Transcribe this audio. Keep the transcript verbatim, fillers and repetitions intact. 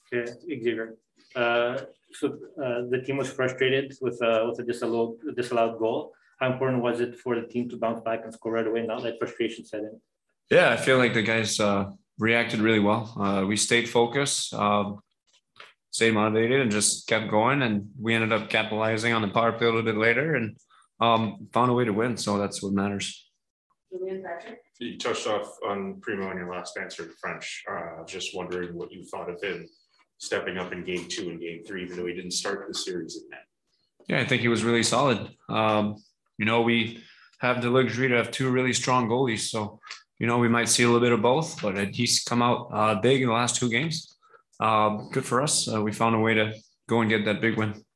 Okay, Xavier. Uh, so uh, the team was frustrated with uh, with a disallowed disallowed goal. How important was it for the team to bounce back and score right away, not let frustration set in? Yeah, I feel like the guys uh, reacted really well. Uh, we stayed focused, um, stayed motivated, and just kept going. And we ended up capitalizing on the power play a little bit later, and um, found a way to win. So that's what matters. You touched off on Primo in your last answer to French. Uh, just wondering what you thought of him stepping up in game two and game three, even though he didn't start the series at net. Yeah, I think he was really solid. Um, you know, we have the luxury to have two really strong goalies. So, you know, we might see a little bit of both, but he's come out uh, big in the last two games. Uh, good for us. Uh, we found a way to go and get that big win.